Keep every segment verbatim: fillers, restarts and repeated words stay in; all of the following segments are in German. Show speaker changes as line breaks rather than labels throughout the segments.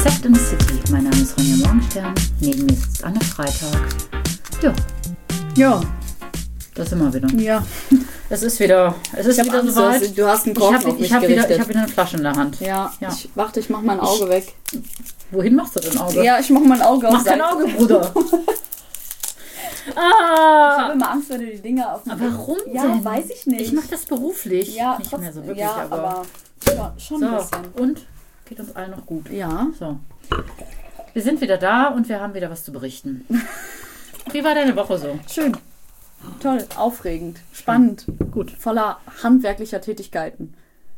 Sex and the City. Mein Name ist Ronja Morgenstern. Neben mir sitzt Anne Freitag. Ja.
Ja.
Da sind wir wieder.
Ja.
Es ist wieder, es ist wieder
Angst,
soweit.
Du hast einen Korken
ich habe
auf mich
ich hab wieder,
gerichtet.
ich habe wieder eine Flasche in der Hand.
Ja,
Ja.
Ich, warte, ich mach mein Auge
Ich-
weg.
Wohin machst du dein Auge?
Ja, ich mach mein Auge auf
Mach dein
Seite.
Auge, Bruder.
Ich
ah.
habe immer Angst, wenn du die Dinger auf dem
Aber warum
Ja,
denn?
weiß ich nicht.
Ich mache das beruflich.
ja,
Nicht
trotz-
mehr so wirklich,
ja,
aber...
aber ja, schon
so,
ein bisschen.
und? Geht uns allen noch gut.
Ja.
So. Wir sind wieder da und wir haben wieder was zu berichten. Wie war deine Woche so?
Schön. Toll, aufregend, spannend,
Gut.
voller handwerklicher Tätigkeiten.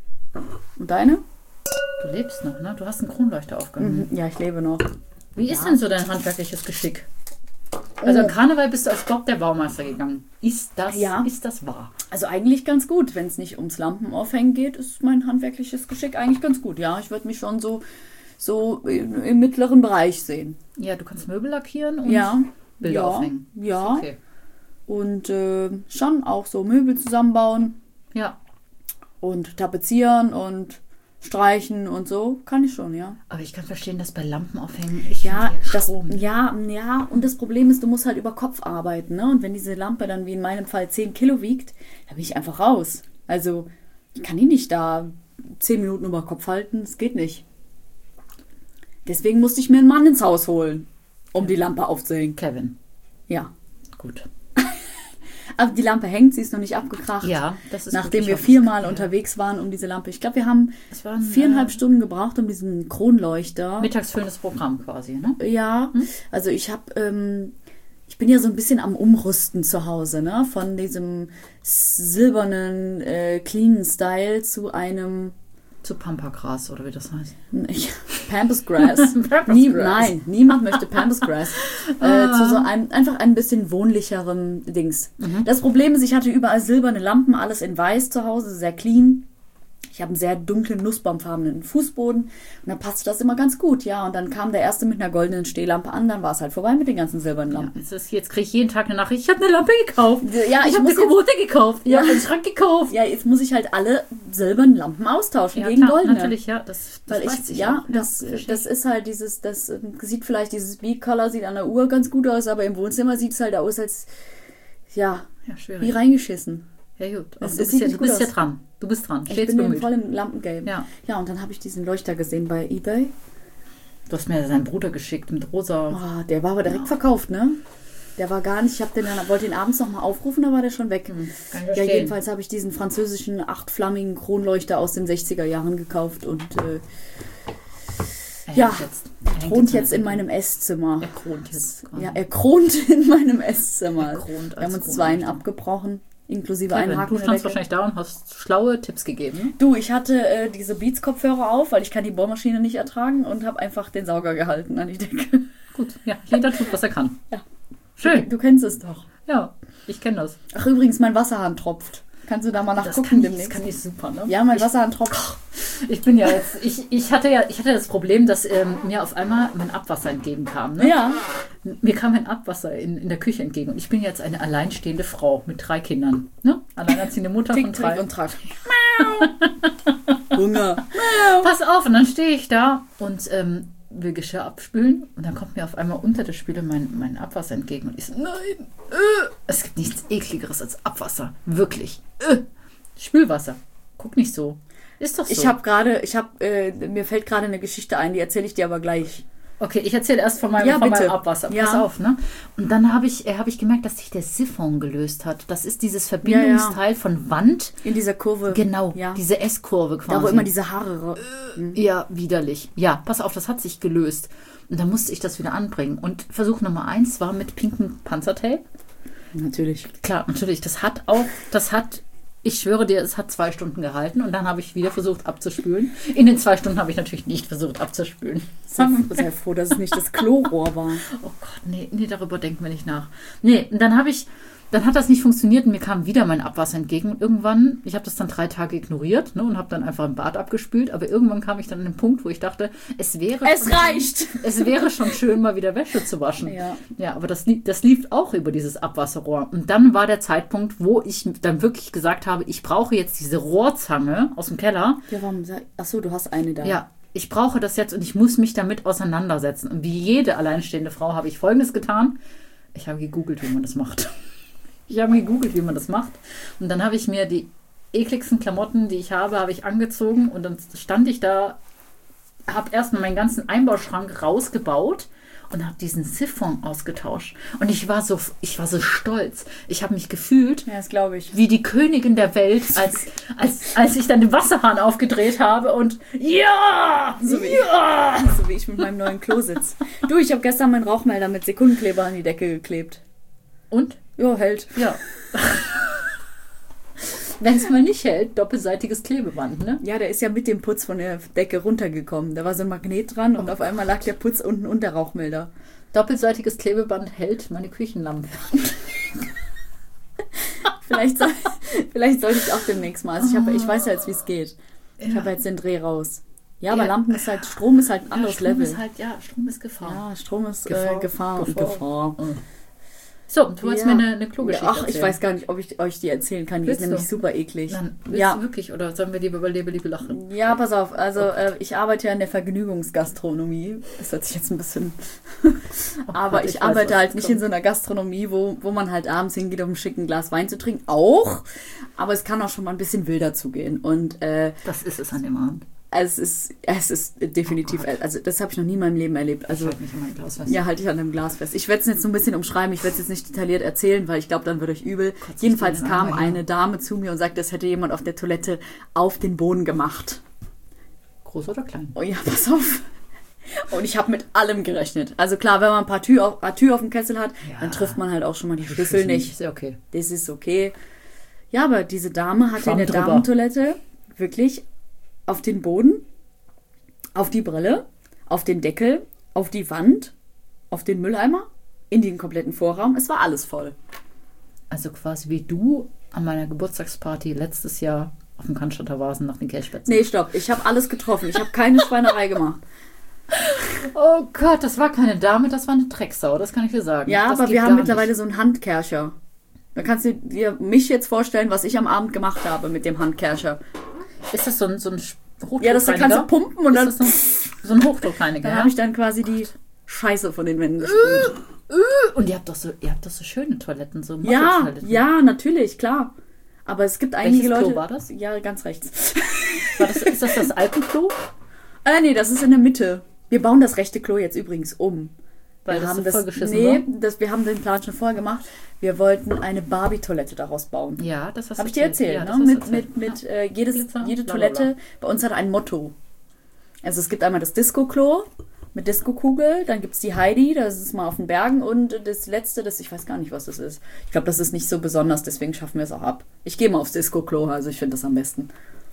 Und deine?
Du lebst noch, ne? Du hast einen Kronleuchter aufgehangen.
Mhm. Ja, ich lebe noch.
Wie ist
Ja.
denn so dein handwerkliches Geschick? Also am Karneval bist du als Bob der Baumeister gegangen. Ist das,
Ja.
ist das wahr?
Also eigentlich ganz gut, wenn es nicht ums Lampenaufhängen geht, ist mein handwerkliches Geschick eigentlich ganz gut. Ja, ich würde mich schon so, so im im mittleren Bereich sehen.
Ja, du kannst Möbel lackieren und
Ja.
Bilder
ja,
aufhängen.
Ja.
Ist okay.
Und äh, schon auch so Möbel zusammenbauen
Ja,
und tapezieren und streichen und so. Kann ich schon, ja.
aber ich kann verstehen, dass bei Lampen aufhängen ich
Ja,
finde,
das,
Strom.
ja, ja, und das Problem ist, du musst halt über Kopf arbeiten, ne? Und wenn diese Lampe dann wie in meinem Fall zehn Kilo wiegt, dann bin ich einfach raus. Also, ich kann die nicht da zehn Minuten über Kopf halten, das geht nicht. Deswegen musste ich mir einen Mann ins Haus holen, um die Lampe aufzuhängen.
Kevin,
Ja.
gut.
Aber die Lampe hängt, sie ist noch nicht abgekracht.
Ja, das ist
Nachdem
wirklich
wir
auf-
viermal
ja.
unterwegs waren um diese Lampe. Ich glaube, wir haben
Es war ein
viereinhalb
äh,
Stunden gebraucht um diesen Kronleuchter.
mittagsfüllendes Programm quasi, ne?
Ja, also ich habe, ähm, ich bin ja so ein bisschen am Umrüsten zu Hause, ne? Von diesem silbernen, äh, cleanen Style zu einem
Zu Pampagras oder wie das heißt.
ich, Pampas Grass.
Pampas
Nie,
Grass.
Nein, niemand möchte Pampas Grass. äh, zu so einem, einfach ein bisschen wohnlicheren Dings. Das Problem ist, ich hatte überall silberne Lampen, alles in weiß zu Hause, sehr clean. Ich habe einen sehr dunklen, nussbaumfarbenen Fußboden und dann passte das immer ganz gut, ja. Und dann kam der erste mit einer goldenen Stehlampe an, dann war es halt vorbei mit den ganzen silbernen
Ja,
Lampen.
jetzt ist- jetzt kriege ich jeden Tag eine Nachricht, ich habe eine Lampe gekauft.
Ja,
ich
ich
habe
muss
eine Kommode gekauft. Ich
Ja.
habe einen Schrank gekauft.
Ja, jetzt muss ich halt alle silbernen Lampen austauschen
Ja,
gegen
klar,
goldene.
natürlich, ja. Das, das
Weil
weiß
ich, ja,
auch.
das,
verstehe
das
ich.
ist halt dieses, das äh, sieht vielleicht, dieses Beat-Color sieht an der Uhr ganz gut aus, aber im Wohnzimmer sieht es halt aus, als, ja,
ja,
wie
schwierig.
reingeschissen.
Ja, gut. Aber
Es-
du
es
bist,
sieht
ja,
nicht
du bist
gut
ja
aus.
dran. Du bist dran.
Ich
Stets
bin
bemüht.
voll im Lampengame.
Ja.
Ja, und dann habe ich diesen Leuchter gesehen bei eBay.
Du hast mir seinen Bruder geschickt mit rosa.
Oh, der war aber direkt verkauft, ne? Der war gar nicht, ich hab den dann, wollte ihn abends nochmal aufrufen, da war der schon weg.
Hm, kann ich
Ja,
verstehen.
jedenfalls habe ich diesen französischen achtflammigen Kronleuchter aus den sechziger Jahren gekauft und äh,
Er
ja,
hängt jetzt, er
er
hängt
thront
an
jetzt in
der-
meinem Esszimmer.
Er kront jetzt. quasi.
Ja, er thront in meinem Esszimmer.
Er thront
Wir
als
haben uns zwei
Kronleuchter.
abgebrochen, inklusive
Kevin,
einen Haken
du
in der
standst
Decke.
wahrscheinlich da und hast schlaue Tipps gegeben.
Du, ich hatte äh, diese Beats-Kopfhörer auf, weil ich kann die Bohrmaschine nicht ertragen und habe einfach den Sauger gehalten an die Decke.
Gut, ja, jeder tut, was er kann.
Ja.
Schön.
Du kennst es doch.
Ja, ich kenne das.
Ach, übrigens, mein Wasserhahn tropft. Kannst du da mal
Das
nachgucken
kann, ich, das
demnächst?
kann ich super, ne?
Ja, mein
ich,
Wasserhahn tropft.
ich bin ja jetzt, ich, ich hatte ja, ich hatte das Problem, dass ähm, mir auf einmal mein Abwasser entgegenkam. Ne?
Ja.
Mir kam ein Abwasser in, in der Küche entgegen und ich bin jetzt eine alleinstehende Frau mit drei Kindern. Ne? Alleinerziehende Mutter von
Tick,
drei.
Trick und Track. Hunger.
Pass auf, und dann stehe ich da und ähm, will Geschirr abspülen und dann kommt mir auf einmal unter der Spüle mein, mein Abwasser entgegen und ich so, nein, äh. Es gibt nichts ekligeres als Abwasser. Wirklich. Äh. Spülwasser. Guck nicht so. Ist doch so.
Ich habe gerade, ich habe, äh, mir fällt gerade eine Geschichte ein, die erzähle ich dir aber gleich.
Okay, ich erzähle erst von meinem,
Ja,
von
bitte.
meinem Abwasser. Pass
Ja.
auf, ne? Und dann habe ich, äh, hab ich gemerkt, dass sich der Siphon gelöst hat. Das ist dieses Verbindungsteil von Wand.
In dieser Kurve.
Genau,
Ja.
diese S-Kurve quasi.
Da, wo immer diese Haare. ra-
Ja, widerlich. Ja, pass auf, das hat sich gelöst. Und dann musste ich das wieder anbringen. Und Versuch Nummer eins war mit pinkem Panzertape.
Natürlich.
Klar, natürlich, das hat auch, das hat, ich schwöre dir, es hat zwei Stunden gehalten. Und dann habe ich wieder versucht abzuspülen. In den zwei Stunden habe ich natürlich nicht versucht abzuspülen.
Sei, sei froh, dass es nicht das Klorohr war.
Oh Gott, nee, nee, darüber denken wir nicht nach. Nee, und dann habe ich, dann hat das nicht funktioniert und mir kam wieder mein Abwasser entgegen. Und irgendwann, ich habe das dann drei Tage ignoriert, ne, und habe dann einfach im Bad abgespült. Aber irgendwann kam ich dann an den Punkt, wo ich dachte, es wäre
Es
schon,
reicht!
es wäre schon schön, mal wieder Wäsche zu waschen.
Ja.
Ja, aber das, lief- das lief auch über dieses Abwasserrohr. Und dann war der Zeitpunkt, wo ich dann wirklich gesagt habe, ich brauche jetzt diese Rohrzange aus dem Keller.
Ja, warum sag, achso, du hast eine da.
Ja, ich brauche das jetzt und ich muss mich damit auseinandersetzen. Und wie jede alleinstehende Frau habe ich Folgendes getan. Ich habe gegoogelt, wie man das macht. Ich habe gegoogelt, wie man das macht. Und dann habe ich mir die ekligsten Klamotten, die ich habe, habe ich angezogen. Und dann stand ich da, habe erstmal meinen ganzen Einbauschrank rausgebaut und habe diesen Siphon ausgetauscht. Und ich war so, ich war so stolz. Ich habe mich gefühlt,
Ja, das glaube ich.
wie die Königin der Welt, als, als, als ich dann den Wasserhahn aufgedreht habe und ja,
So wie,
ja.
ich, so wie ich mit meinem neuen Klo sitze. Du, ich habe gestern meinen Rauchmelder mit Sekundenkleber an die Decke geklebt.
Und?
Ja, hält.
Ja. Wenn es mal nicht hält, doppelseitiges Klebeband, ne?
Ja, der ist ja mit dem Putz von der Decke runtergekommen. Da war so ein Magnet dran und auf einmal lag der Putz unten unter Rauchmelder.
Doppelseitiges Klebeband hält meine Küchenlampe.
Vielleicht, soll, vielleicht sollte ich auch demnächst mal. Also ich, hab, ich weiß ja jetzt, wie es geht. Ich
Ja.
habe jetzt den Dreh raus. Ja, aber
Ja.
Lampen ist halt, Strom ist halt ein anderes
Strom
Level.
ist halt, ja, Strom ist Gefahr.
Ja, Strom ist
Gefahr.
Gefahr, äh, Gefahr und
Gefahr.
Gefahr.
So, du wolltest
Ja.
mir eine, eine Klogeschichte
Ach, ich
erzählen.
weiß gar nicht, ob ich euch die erzählen kann. Die
Willst
ist nämlich
du?
super eklig.
Dann, willst
Ja.
du wirklich? Oder sollen wir lieber über Lebe, Liebe, Lachen?
Ja, pass auf. Also äh, ich arbeite ja in der Vergnügungsgastronomie. Das hört sich jetzt ein bisschen... Aber
Gott,
ich,
ich weiß,
arbeite
was
halt
jetzt
nicht
kommt.
in so einer Gastronomie, wo, wo man halt abends hingeht, um ein schicken Glas Wein zu trinken. Auch. Aber es kann auch schon mal ein bisschen wilder zugehen. Und äh,
Das ist es an dem Abend.
es ist, es ist definitiv...
Oh Gott.
also das habe ich noch nie in meinem Leben erlebt. Also
Ich halte mich in mein Glas fest.
ja, halte ich an einem Glas fest. Ich werde es jetzt so ein bisschen umschreiben. Ich werde es jetzt nicht detailliert erzählen, weil ich glaube, dann wird euch übel.
Kotzt
Jedenfalls
du den
kam
Arm, ja.
eine Dame zu mir und sagte, es hätte jemand auf der Toilette auf den Boden gemacht.
Groß oder klein?
Oh ja, pass auf. Und ich habe mit allem gerechnet. Also klar, wenn man ein paar Tür auf, paar Tür auf dem Kessel hat,
Ja.
dann trifft man halt auch schon mal die Schlüssel nicht.
Ist ja okay.
Das ist okay. Ja, aber diese Dame hatte
Schwamm
in der
drüber.
Damentoilette wirklich auf den Boden, auf die Brille, auf den Deckel, auf die Wand, auf den Mülleimer, in den kompletten Vorraum. Es war alles voll.
Also quasi wie du an meiner Geburtstagsparty letztes Jahr auf dem Cannstatter Vasen nach den Kelchspätzen.
Nee, stopp. Ich habe alles getroffen. Ich habe keine Schweinerei gemacht.
Oh Gott, das war keine Dame, das war eine Drecksau, das kann ich dir sagen.
Ja,
das
aber
geht
wir haben
gar
mittlerweile
nicht.
so einen Handkercher. Da kannst du dir mich jetzt vorstellen, was ich am Abend gemacht habe mit dem Handkercher.
Ist das so ein, so ein Hochdruckreiniger?
Ja, das kannst du pumpen und dann,
Ist das so, so ein Hochdruckreiniger?
dann
Ja?
habe ich dann quasi die Scheiße von den Wänden gesprüht.
Und ihr habt doch so, ihr habt doch so schöne Toiletten, so
Ja,
Motto-Toiletten.
ja, natürlich, klar. Aber es gibt einige
Welches Klo
Leute...
war das?
Ja, ganz rechts.
War das, ist das das Alpenklo?
äh, nee, das ist in der Mitte. Wir bauen das rechte Klo jetzt übrigens um.
Weil
wir
das
haben
so
das,
vollgeschissen
nee,
war?
das, wir haben den Plan schon vorher gemacht. Wir wollten eine Barbie-Toilette daraus bauen.
Ja, das hast
Habe
du
ich dir erzählt,
Ja, das
ne?
hast du
Mit,
erzählt.
mit, mit
Ja.
äh, jedes,
Glitzer,
jede
bla, bla,
Toilette bei uns hat ein Motto. Also es gibt einmal das Disco-Klo mit Disco-Kugel, dann gibt es die Heidi, das ist mal auf den Bergen und das letzte, das ich weiß gar nicht, was das ist. Ich glaube, das ist nicht so besonders, deswegen schaffen wir es auch ab. Ich gehe mal aufs Disco-Klo, also ich finde das am besten.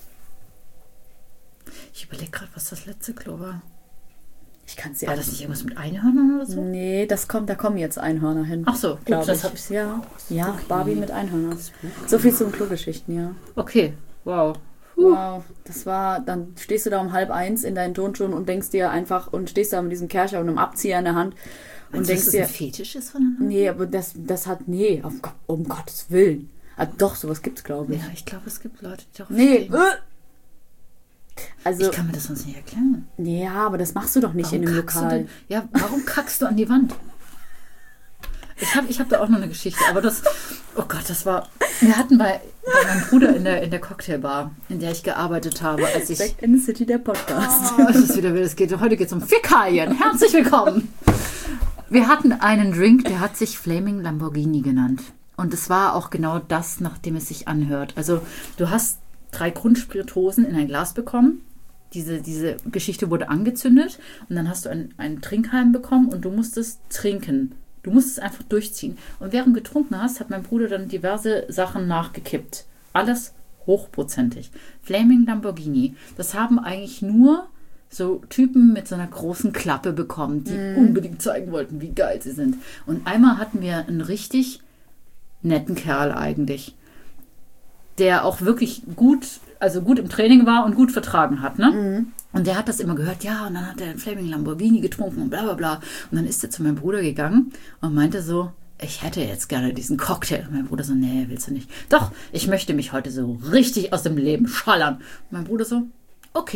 Ich überlege gerade, was das letzte Klo war.
Ich kann es dir
War das nicht irgendwas mit Einhörnern oder so?
Nee, das kommt, da kommen jetzt Einhörner hin.
Ach so, gut,
glaube
das
ich.
hab ich-
Ja, ja,
Spooky.
Barbie mit Einhörnern. So viel zu den Klogeschichten, ja.
Okay, wow.
Wow, das war, dann stehst du da um halb eins in deinen Turnschuhen und denkst dir einfach, und stehst da mit diesem Kercher und einem Abzieher in der Hand und
Und denkst
denkst
du,
dir,
dass das ein Fetisch ist voneinander?
nee, aber das, das hat, nee, um, Gott- um Gottes Willen. Ah, doch, sowas gibt's, glaube ich.
Ja, ich glaube, es gibt Leute, die darauf
Nee,
stehen.
äh. Also,
Ich kann mir das sonst nicht erklären.
ja, aber das machst du doch nicht in dem
kackst du
Lokal.
denn, ja, warum kackst du an die Wand? Ich habe ich hab da auch noch eine Geschichte, aber das, oh Gott, das war, wir hatten bei, bei meinem Bruder in der, in der Cocktailbar, in der ich gearbeitet habe, als ich,
Back in the City, der Podcast.
oh, es ist wieder, es geht, heute geht es um Fäkalien. Herzlich willkommen. Wir hatten einen Drink, der hat sich Flaming Lamborghini genannt. Und es war auch genau das, nach dem es sich anhört. Also du hast drei Grundspiritosen in ein Glas bekommen. Diese, diese Geschichte wurde angezündet und dann hast du einen, einen Trinkhalm bekommen und du musstest trinken. Du musstest einfach durchziehen. Und während du getrunken hast, hat mein Bruder dann diverse Sachen nachgekippt. Alles hochprozentig. Flaming Lamborghini. Das haben eigentlich nur so Typen mit so einer großen Klappe bekommen, die
Mhm.
unbedingt zeigen wollten, wie geil sie sind. Und einmal hatten wir einen richtig netten Kerl eigentlich, der auch wirklich gut, also gut im Training war und gut vertragen hat, ne?
Mhm.
Und der hat das immer gehört, ja, und dann hat er einen Flaming Lamborghini getrunken und bla bla bla. Und dann ist er zu meinem Bruder gegangen und meinte so, ich hätte jetzt gerne diesen Cocktail. Und mein Bruder so, nee, willst du nicht. Doch, ich möchte mich heute so richtig aus dem Leben schallern. Und mein Bruder so, okay.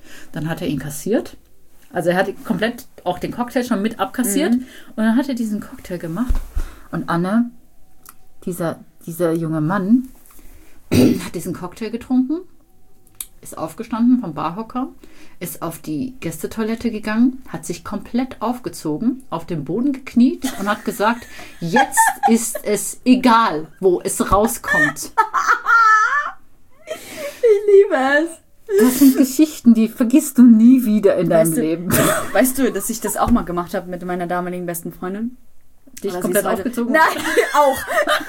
Dann hat er ihn kassiert. Also er hat komplett auch den Cocktail schon mit abkassiert.
Mhm.
Und dann hat er diesen Cocktail gemacht. Und Anne, dieser, dieser junge Mann, hat diesen Cocktail getrunken, ist aufgestanden vom Barhocker, ist auf die Gästetoilette gegangen, hat sich komplett aufgezogen, auf den Boden gekniet und hat gesagt, jetzt ist es egal, wo es rauskommt.
Ich liebe es.
Das sind Geschichten, die vergisst du nie wieder in deinem
Weißt du,
Leben.
Weißt du, dass ich das auch mal gemacht habe mit meiner damaligen besten Freundin?
Dich
Aber
komplett
sie ist heute-
aufgezogen?
Nein, auch.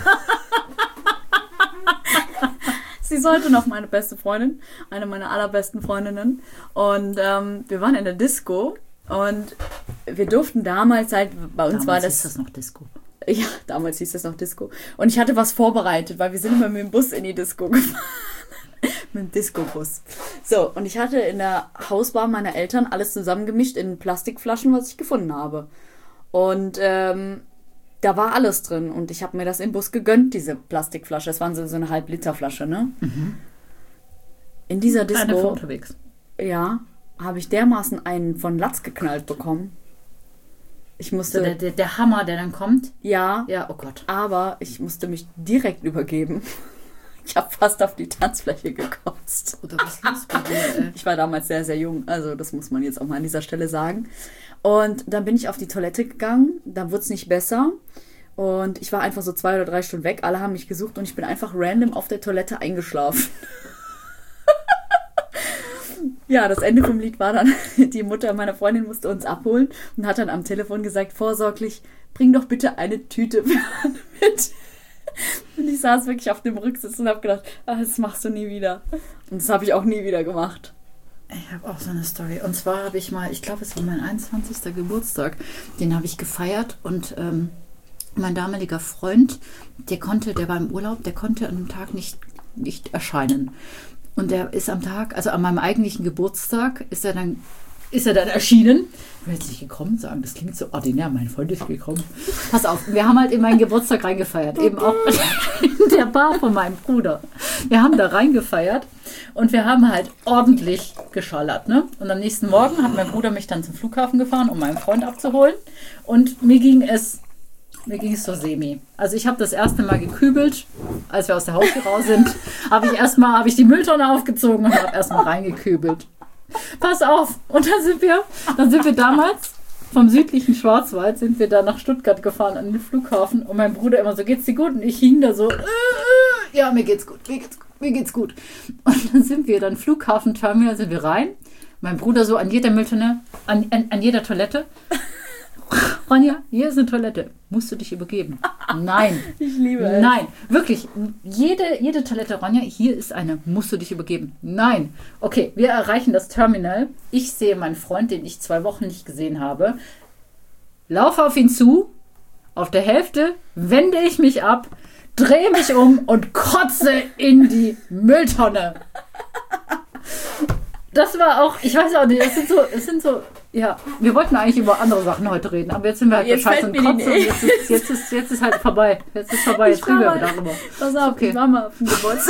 Sie ist heute noch meine beste Freundin, eine meiner allerbesten Freundinnen. Und ähm, wir waren in der Disco und wir durften damals halt, bei uns
Damals
war
hieß
das,
das noch Disco.
ja, damals hieß das noch Disco. Und ich hatte was vorbereitet, weil wir sind immer mit dem Bus in die Disco gefahren. Mit dem Disco-Bus. So, und ich hatte in der Hausbar meiner Eltern alles zusammengemischt in Plastikflaschen, was ich gefunden habe. Und ähm, da war alles drin. Und ich habe mir das im Bus gegönnt, diese Plastikflasche. Das waren so, so eine Halb-Liter-Flasche, ne?
Mhm.
In dieser
Eine für
Disco,
unterwegs.
ja, habe ich dermaßen einen von Latz geknallt bekommen. Ich musste,
So der, der, der Hammer, der dann kommt.
ja,
Ja, oh Gott.
aber ich musste mich direkt übergeben. Ich habe fast auf die Tanzfläche gekotzt.
Oder was ist los bei dir, ey?
Ich war damals sehr, sehr jung, also das muss man jetzt auch mal an dieser Stelle sagen. Und dann bin ich auf die Toilette gegangen, dann wurde es nicht besser. Und ich war einfach so zwei oder drei Stunden weg, alle haben mich gesucht und ich bin einfach random auf der Toilette eingeschlafen. Ja, das Ende vom Lied war dann, die Mutter meiner Freundin musste uns abholen und hat dann am Telefon gesagt, vorsorglich, bring doch bitte eine Tüte mit. Und ich saß wirklich auf dem Rücksitz und habe gedacht, ah, das machst du nie wieder. Und das habe ich auch nie wieder gemacht.
Ich habe auch so eine Story. Und zwar habe ich mal, ich glaube, es war mein einundzwanzigster Geburtstag, den habe ich gefeiert und ähm, mein damaliger Freund, der konnte, der war im Urlaub, der konnte an dem Tag nicht, nicht erscheinen. Und der ist am Tag, also an meinem eigentlichen Geburtstag, ist er dann, ist er dann erschienen. Ich will jetzt nicht gekommen sagen, das klingt so ordinär, mein Freund ist gekommen. Pass auf, wir haben halt in meinen Geburtstag reingefeiert, eben auch in der Bar von meinem Bruder. Wir haben da reingefeiert und wir haben halt ordentlich geschallert, ne? Und am nächsten Morgen hat mein Bruder mich dann zum Flughafen gefahren, um meinen Freund abzuholen. Und mir ging es, mir ging es so semi. Also ich habe das erste Mal gekübelt, als wir aus der Haustür raus sind, habe ich erstmal, habe ich die Mülltonne aufgezogen und habe erstmal reingekübelt. Pass auf! Und dann sind wir, dann sind wir damals vom südlichen Schwarzwald sind wir da nach Stuttgart gefahren an den Flughafen und mein Bruder immer so, geht's dir gut? Und ich hing da so, äh, äh, ja, mir geht's gut, mir geht's gut, mir geht's gut. Und dann sind wir dann Flughafenterminal, sind wir rein. Mein Bruder so an jeder Mülltonne, an, an, an jeder Toilette. Ronja, hier ist eine Toilette. Musst du dich übergeben? Nein.
Ich liebe es.
Nein, wirklich. Jede, jede Toilette, Ronja, hier ist eine. Musst du dich übergeben? Nein. Okay, wir erreichen das Terminal. Ich sehe meinen Freund, den ich zwei Wochen nicht gesehen habe. Laufe auf ihn zu. Auf der Hälfte wende ich mich ab, drehe mich um und kotze in die Mülltonne. Das war auch, ich weiß auch nicht, es sind so, es sind so, ja, wir wollten eigentlich über andere Sachen heute reden, aber jetzt sind wir halt
Jetzt
bei Scheiß
fällt
und
mir die
Kotze und jetzt ist, jetzt, ist, jetzt ist halt vorbei. Jetzt ist vorbei, jetzt
Ich
reden wir
war mal-
darüber.
Pass auf,
Okay.
ich war mal auf dem Geburtstag.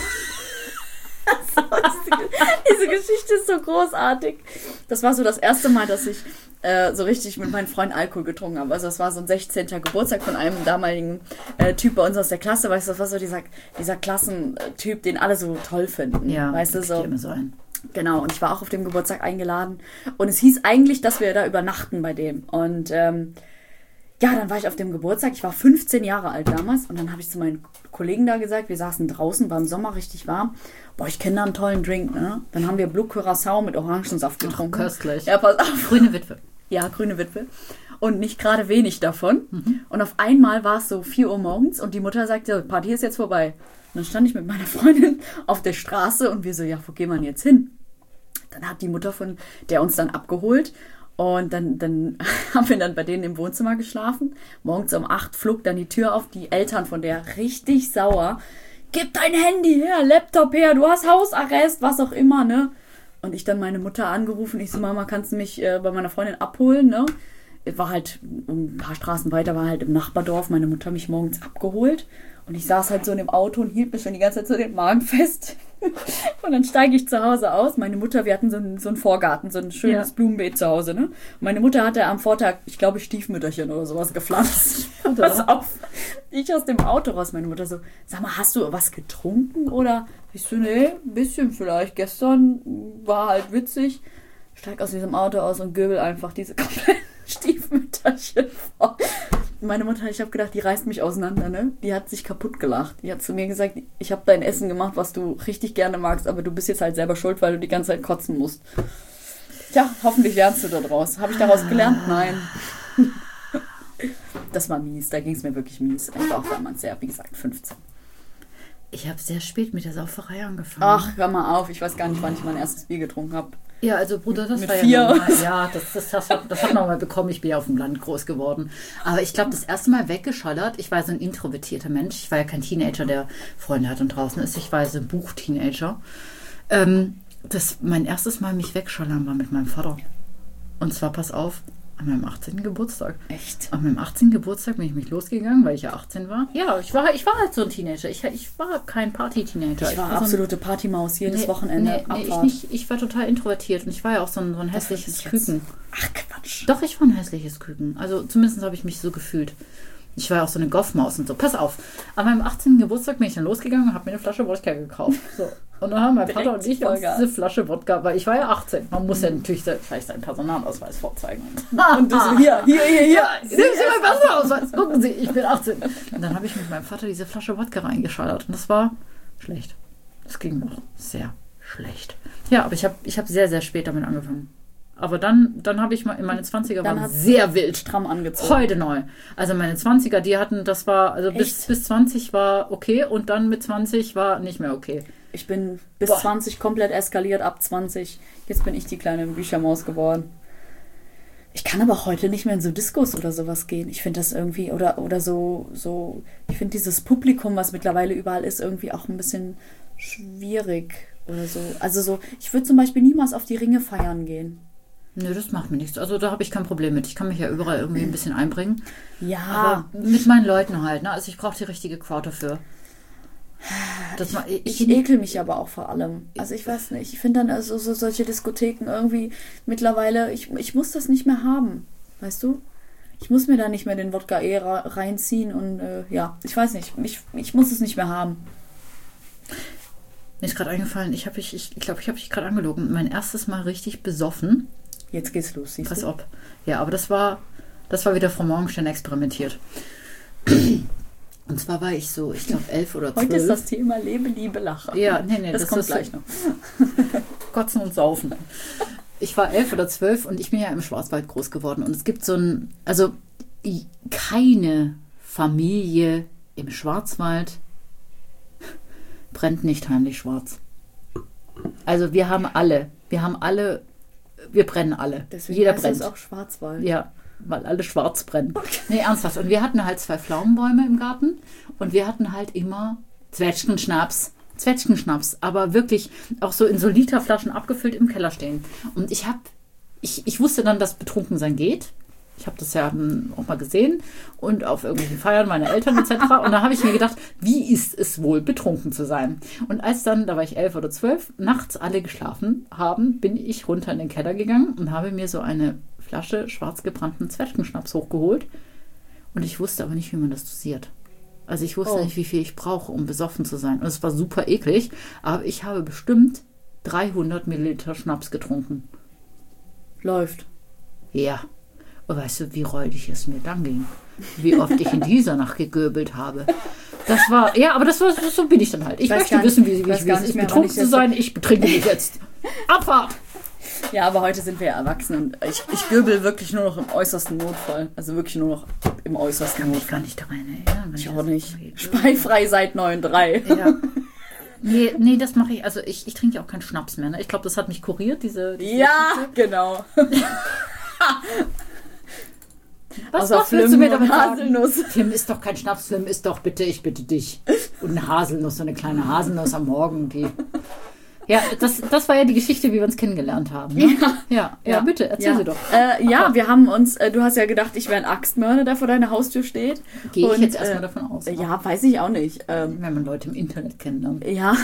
Diese Geschichte ist so großartig. Das war so das erste Mal, dass ich äh, so richtig mit meinen Freunden Alkohol getrunken habe. Also das war so ein sechzehnter Geburtstag von einem damaligen äh, Typ bei uns aus der Klasse. Weißt du, das war so dieser, dieser Klassentyp, den alle so toll finden.
Ja,
weißt du,
krieg
so.
ich immer so ein.
Genau, und ich war auch auf dem Geburtstag eingeladen. Und es hieß eigentlich, dass wir da übernachten bei dem. Und ähm, ja, dann war ich auf dem Geburtstag. Ich war fünfzehn Jahre alt damals. Und dann habe ich zu meinen Kollegen da gesagt, wir saßen draußen, war im Sommer richtig warm. Boah, ich kenne da einen tollen Drink, ne? Dann haben wir Blue Curacao mit Orangensaft getrunken.
köstlich.
Ja, pass auf.
Grüne Witwe.
Ja, grüne Witwe. Und nicht gerade wenig davon. Und auf einmal war es so vier Uhr morgens und die Mutter sagte, Party ist jetzt vorbei. Und dann stand ich mit meiner Freundin auf der Straße und wir so, ja, wo gehen wir denn jetzt hin? Dann hat die Mutter von der uns dann abgeholt und dann, dann haben wir dann bei denen im Wohnzimmer geschlafen. Morgens um acht flog dann die Tür auf, die Eltern von der richtig sauer. Gib dein Handy her, Laptop her, du hast Hausarrest, was auch immer, ne? Und ich dann meine Mutter angerufen, ich so, Mama, kannst du mich äh, bei meiner Freundin abholen, ne? War halt ein paar Straßen weiter, war halt im Nachbardorf, meine Mutter mich morgens abgeholt. Und ich saß halt so in dem Auto und hielt mich schon die ganze Zeit so den Magen fest. Und dann steige ich zu Hause aus. Meine Mutter, wir hatten so einen, so einen Vorgarten, so ein schönes
Ja.
Blumenbeet zu Hause. Ne? Und meine Mutter hatte am Vortag, ich glaube, Stiefmütterchen oder sowas gepflanzt.
Oder?
Pass auf. Ich aus dem Auto raus. Meine Mutter so, sag mal, hast du was getrunken? Oder ich so, nee, ein bisschen vielleicht. Gestern war halt witzig. Steig aus diesem Auto aus und göbel einfach diese kompletten Stiefmütterchen vor. Meine Mutter, ich habe gedacht, die reißt mich auseinander, ne? Die hat sich kaputt gelacht. Die hat zu mir gesagt, ich habe dein Essen gemacht, was du richtig gerne magst, aber du bist jetzt halt selber schuld, weil du die ganze Zeit kotzen musst. Tja, hoffentlich lernst du daraus. Habe ich daraus gelernt? Nein. Das war mies, da ging es mir wirklich mies. Ich war auch damals sehr, wie gesagt, fünfzehn.
Ich habe sehr spät mit der Sauferei angefangen.
Ach, hör mal auf, ich weiß gar nicht, wann ich mein erstes Bier getrunken habe.
Ja, also Bruder, das
Mit
war
vier.
ja normal. Ja, das, das, das, hat, das hat man mal bekommen. Ich bin ja auf dem Land groß geworden. Aber ich glaube, das erste Mal weggeschallert, ich war so ein introvertierter Mensch. Ich war ja kein Teenager, der Freunde hat und draußen ist. Ich war so ein Buchteenager. Ähm, das, mein erstes Mal mich wegschallern war mit meinem Vater. Und zwar, pass auf, an meinem achtzehnten Geburtstag.
Echt?
An meinem achtzehnten Geburtstag bin ich mich losgegangen, weil ich ja achtzehn war. Ja, ich war, ich war halt so ein Teenager. Ich, ich war kein Party-Teenager.
Ich war
so ein-
absolute Partymaus, jedes
Nee,
Wochenende.
Nee, nee, ich,
Abfahrt.
nicht, ich war total introvertiert und ich war ja auch so ein, so ein
Das
hässliches
ist jetzt-
Küken.
Ach, Quatsch.
Doch, ich war ein hässliches Küken. Also zumindest habe ich mich so gefühlt. Ich war ja auch so eine Goffmaus und so. Pass auf, an meinem achtzehnten Geburtstag bin ich dann losgegangen und habe mir eine Flasche Wodka gekauft. So. Und dann haben mein
Direkt
Vater und ich uns
Vollgas.
diese Flasche Wodka, weil ich war ja achtzehn. Man muss ja natürlich se- vielleicht seinen Personalausweis vorzeigen.
Und du so, hier, hier, hier, hier.
Nehmen Sie meinen Personalausweis. Gucken Sie, ich bin achtzehn. Und dann habe ich mit meinem Vater diese Flasche Wodka reingeschallert. Und das war schlecht. Das ging noch sehr schlecht. Ja, aber ich habe ich hab sehr, sehr spät damit angefangen. Aber dann, dann habe ich mal, in meine zwanziger
Dann
waren
hat's
sehr wild.
Stramm angezogen.
Heute neu. Also meine zwanziger, die hatten, das war, also bis,
Echt?
bis zwanzig war okay und dann mit zwanzig war nicht mehr okay.
Ich bin bis
Boah.
zwanzig komplett eskaliert, ab zwanzig. Jetzt bin ich die kleine Büchermaus geworden. Ich kann aber auch heute nicht mehr in so Diskos oder sowas gehen. Ich finde das irgendwie, oder, oder so, so, ich finde dieses Publikum, was mittlerweile überall ist, irgendwie auch ein bisschen schwierig oder so. Also so, ich würde zum Beispiel niemals auf die Ringe feiern gehen.
Nö, das macht mir nichts. Also da habe ich kein Problem mit. Ich kann mich ja überall irgendwie ein bisschen einbringen.
Ja,
Aber mit meinen Leuten halt, ne? Also ich brauche die richtige Crowd dafür. Das ma-
ich ekel mich aber auch vor allem. Also ich weiß nicht, ich finde dann also so solche Diskotheken irgendwie mittlerweile, ich, ich muss das nicht mehr haben, weißt du? Ich muss mir da nicht mehr den Wodka eh ra- reinziehen und äh, ja, ich weiß nicht, ich, ich muss es nicht mehr haben.
Mir ist gerade eingefallen, ich glaube, ich, ich, ich, glaub, ich habe dich gerade angelogen. Mein erstes Mal richtig besoffen.
Jetzt geht's los, siehst
Pass
du?
auf. Ja, aber das war, das war wieder Frau Morgenstern experimentiert. Und zwar war ich so, ich glaube, elf oder zwölf.
Heute ist das Thema Lebe, Liebe, Lache.
Ja, nee, nee,
das,
das
kommt
ist-
gleich noch.
Kotzen und Saufen. Ich war elf oder zwölf und ich bin ja im Schwarzwald groß geworden. Und es gibt so ein, also i- keine Familie im Schwarzwald brennt nicht heimlich schwarz. Also wir haben alle, wir haben alle, wir brennen alle.
Deswegen
Jeder
heißt
brennt.
es auch Schwarzwald.
Ja, weil alle schwarz brennen. Nee, ernsthaft. Und wir hatten halt zwei Pflaumenbäume im Garten und wir hatten halt immer Zwetschgenschnaps. Zwetschgenschnaps, aber wirklich auch so in so Literflaschen abgefüllt im Keller stehen. Und ich habe, ich, ich wusste dann, dass Betrunkensein geht. Ich habe das ja dann auch mal gesehen und auf irgendwelchen Feiern meiner Eltern et cetera. Und da habe ich mir gedacht, wie ist es wohl, betrunken zu sein? Und als dann, da war ich elf oder zwölf, nachts alle geschlafen haben, bin ich runter in den Keller gegangen und habe mir so eine Flasche schwarz gebrannten Zwetschgenschnaps hochgeholt. Und ich wusste aber nicht, wie man das dosiert. Also ich wusste
Oh.
nicht, wie viel ich brauche, um besoffen zu sein. Und es war super eklig, aber ich habe bestimmt dreihundert Milliliter Schnaps getrunken.
Läuft.
Ja. Und weißt du, wie räudig es mir dann ging? Wie oft ich in dieser Nacht gegöbelt habe. Das war, ja, aber das war, so bin ich dann halt. Ich,
Ich weiß
möchte
gar
wissen,
nicht-
wie,
ich
wie,
weiß
wie
gar
es
nicht
ist,
mehr, wann
betrunken
ich
zu
das-
sein. Ich betrinke mich jetzt. Abfahrt!
Ja, aber heute sind wir ja erwachsen und ich, ich göbel wirklich nur noch im äußersten Notfall. Also wirklich nur noch im äußersten
Kann mich
Notfall.
gar nicht daran erinnern. wenn
Ich
das
auch nicht.
geht.
Speifrei seit neun drei.
Ja. Nee, nee, das mache ich. Also ich, ich trinke ja auch keinen Schnaps mehr. Ne? Ich glaube, das hat mich kuriert, diese... diese
Ja, genau.
Was,
Außer
was willst du mir
Flimmen
damit
und
sagen?
Haselnuss.
Film ist doch kein Schnaps, Film ist doch bitte, ich bitte dich. Und eine Haselnuss, so eine kleine Haselnuss am Morgen, die... Ja, das, das war ja die Geschichte, wie wir uns kennengelernt haben. Ne? Ja, ja, ja, bitte, erzähl
ja.
sie doch.
Äh, ja, wir haben uns, äh, du hast ja gedacht, ich wäre ein Axtmörder, der vor deiner Haustür steht.
Gehe ich
Und,
jetzt erstmal
äh,
davon aus.
Ja, weiß ich auch nicht. Ähm,
Wenn man Leute im Internet kennenlernt.
ja,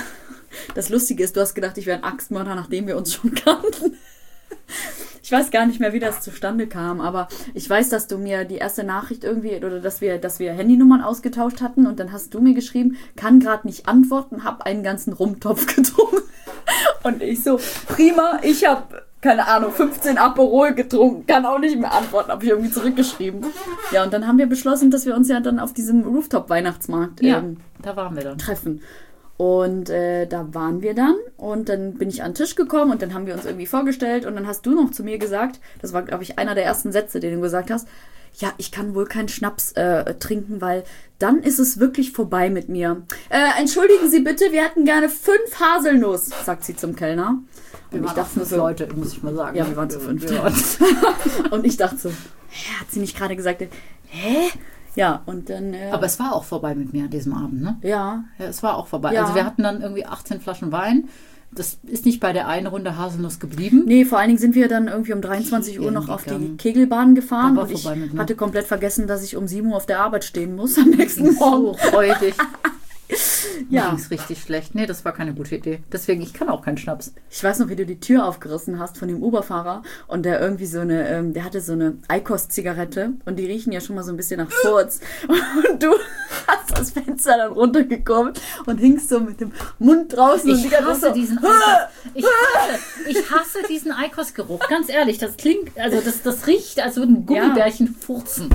Das Lustige ist, du hast gedacht, ich wäre ein Axtmörder, nachdem wir uns schon kannten. Ich weiß gar nicht mehr, wie das zustande kam, aber ich weiß, dass du mir die erste Nachricht irgendwie, oder dass wir, dass wir Handynummern ausgetauscht hatten und dann hast du mir geschrieben, kann gerade nicht antworten, hab einen ganzen Rumtopf getrunken. Und ich so, prima, ich habe, keine Ahnung, fünfzehn Aperol getrunken, kann auch nicht mehr antworten, habe ich irgendwie zurückgeschrieben. Ja, und dann haben wir beschlossen, dass wir uns ja dann auf diesem Rooftop-Weihnachtsmarkt
Ja,
ähm,
da waren wir dann.
treffen. Und äh, da waren wir dann und dann bin ich an den Tisch gekommen und dann haben wir uns irgendwie vorgestellt und dann hast du noch zu mir gesagt, das war, glaube ich, einer der ersten Sätze, den du gesagt hast, ja, ich kann wohl keinen Schnaps äh, trinken, weil dann ist es wirklich vorbei mit mir. Äh, entschuldigen Sie bitte, wir hätten gerne fünf Haselnuss, sagt sie zum Kellner.
Wir
Und ich
waren
dachte
fünf
so,
Leute, muss ich mal sagen.
Ja, wir waren zu fünft.
Wir waren-
und ich dachte so, hä, hat sie nicht gerade gesagt, hä? Ja, und dann... Äh,
Aber es war auch vorbei mit mir an diesem Abend, ne?
ja,
Ja, es war auch vorbei.
Ja.
Also wir hatten dann irgendwie achtzehn Flaschen Wein. Das ist nicht bei der einen Runde Haselnuss geblieben.
nee, vor allen Dingen sind wir dann irgendwie um dreiundzwanzig Uhr noch auf die
gegangen.
Kegelbahn gefahren
Da war
und ich
vorbei mit mir.
hatte komplett vergessen, dass ich um sieben Uhr auf der Arbeit stehen muss am nächsten Morgen.
So freudig.
Ja.
Mir ging's richtig schlecht. Nee, das war keine gute Idee. Deswegen, ich kann auch keinen Schnaps.
Ich weiß noch, wie du die Tür aufgerissen hast von dem Uberfahrer und der irgendwie so eine, ähm, der hatte so eine Eikos-Zigarette und die riechen ja schon mal so ein bisschen nach Furz. Und du hast das Fenster dann runtergekurbelt und hingst so mit dem Mund draußen und die
Ich
ganze
hasse
Zeit so,
diesen Eikos. Ich hasse, ich hasse diesen Eikos-Geruch. Ganz ehrlich, das klingt, also das, das riecht, als würden Gummibärchen furzen.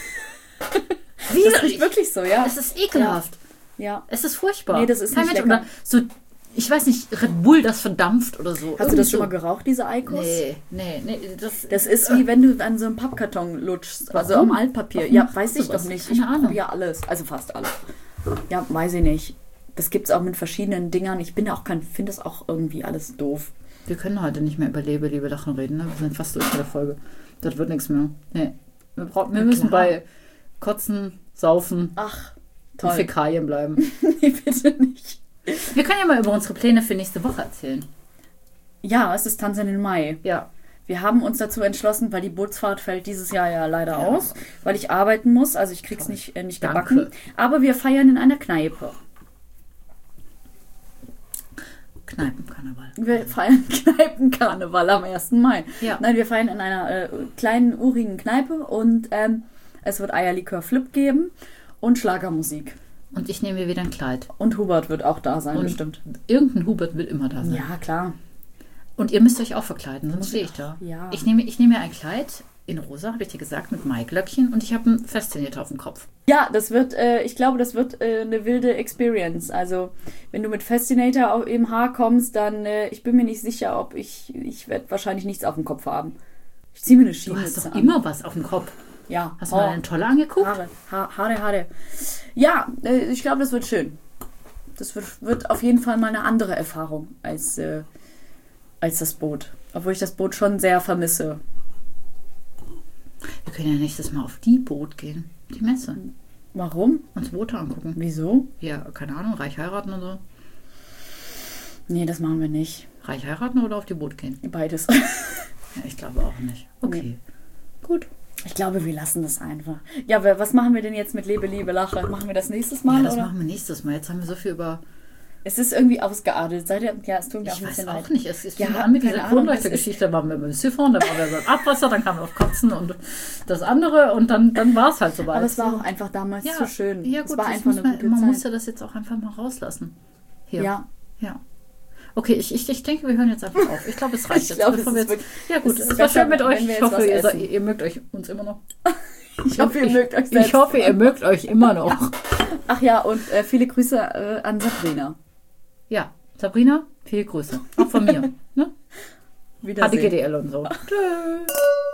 Wie das riecht wirklich so, ja.
Es ist ekelhaft.
Ja.
Es ist furchtbar.
Nee, das ist
Kein
nicht
Mensch.
lecker.
Oder so, ich weiß nicht, Red Bull, das verdampft oder so.
Hast du
Irgendwie
das schon
so.
mal geraucht, diese Eikos?
Nee, nee, nee. Das,
Das ist wie wenn du an so einem Pappkarton lutschst, also
Warum?
am Altpapier.
Warum
Ja,
machst
weiß
du
ich
was?
doch nicht.
Keine
Ich
Ahnung.
probiere alles, also fast alles. Ja, weiß ich nicht. Das gibt es auch mit verschiedenen Dingern. Ich bin da auch kein, finde das auch irgendwie alles doof.
Wir können heute nicht mehr über Lebe, Liebe, Lachen reden. Ne? Wir sind fast durch mit der Folge. Das wird nichts mehr. Nee. Wir, brauch, wir müssen
klar.
bei Kotzen, Saufen
Ach,
und
toll.
Fäkalien bleiben.
Nee, bitte nicht.
Wir können ja mal über unsere Pläne für nächste Woche erzählen.
Ja, es ist Tanzen im Mai.
Ja.
Wir haben uns dazu entschlossen, weil die Bootsfahrt fällt dieses Jahr ja leider
Ja.
aus, weil ich arbeiten muss. Also ich krieg's
Toll.
nicht, äh, nicht
Danke.
gebacken. Aber wir feiern in einer Kneipe.
Kneipenkarneval.
Wir feiern Kneipenkarneval am ersten Mai.
Ja.
Nein, wir feiern in einer äh, kleinen, urigen Kneipe und ähm, es wird Eierlikör Flip geben und Schlagermusik.
Und ich nehme mir wieder ein Kleid.
Und Hubert wird auch da sein,
Und
bestimmt.
irgendein Hubert wird immer da sein.
Ja, klar.
Und ihr müsst euch auch verkleiden, sonst stehe ich da.
Ja.
Ich nehme, ich nehme mir ein Kleid in rosa, habe ich dir gesagt, mit Maiglöckchen und ich habe einen Festinator auf dem Kopf.
Ja, das wird, äh, ich glaube, das wird äh, eine wilde Experience. Also, wenn du mit Festinator auf, im Haar kommst, dann, äh, ich bin mir nicht sicher, ob ich, ich werde wahrscheinlich nichts auf dem Kopf haben. Ich ziehe mir eine
Du
Schienenmütze
hast doch
an.
immer was auf dem Kopf.
Ja.
Hast du mal eine tolle angeguckt?
Haare, ha Haare, Haare. Ja, äh, ich glaube, das wird schön. Das wird, wird auf jeden Fall mal eine andere Erfahrung als, äh, als das Boot. Obwohl ich das Boot schon sehr vermisse.
Wir können ja nächstes Mal auf die Boot gehen. Die Messe.
Warum?
Uns Boote angucken.
Wieso?
Ja, keine Ahnung, reich heiraten oder so.
Nee, das machen wir nicht.
Reich heiraten oder auf die Boot gehen?
Beides.
Ja, ich glaube auch nicht. Okay. Gut.
Ich glaube, wir lassen das einfach. Ja, aber was machen wir denn jetzt mit Lebe, Liebe, Lache? Machen wir das nächstes Mal?
Ja, das
oder?
machen wir nächstes Mal. Jetzt haben wir so viel über...
Es ist irgendwie ausgeartet. Seid ihr? Ja, es tut mir auch
Ich
ein
weiß
bisschen
auch
leid.
nicht. Es, es
Ja,
fing an mit
keine
dieser
Ahnung,
Kronleuchtergeschichte. Da waren wir beim Siphon, dann waren wir beim Abwasser, dann kamen wir auf Kotzen und das andere und dann, dann war es halt soweit.
Aber es war auch einfach damals
ja,
so schön.
Ja, gut,
es war
das
einfach
muss
eine
man,
gute
man
Zeit.
muss ja das jetzt auch einfach mal rauslassen. Hier.
Ja.
Ja. Okay, ich, ich, ich denke, wir hören jetzt einfach auf. Ich glaube, es reicht
Ich
jetzt.
glaube,
Bevor
es
wir
ist
jetzt
wirklich-
ja gut,
es
es,
ist
war
besser,
schön mit
wenn
euch.
wir
Ich
jetzt
hoffe,
was
ihr, seid,
essen.
ihr mögt euch uns immer noch.
Ich hoffe, ihr mögt euch selbst.
Ich hoffe, ihr mögt euch immer noch.
Ach ja, und äh, viele Grüße äh, an Sabrina.
Ja, Sabrina, viele Grüße. Auch von mir. Ne?
Wiedersehen.
H D G D L und so. Tschüss.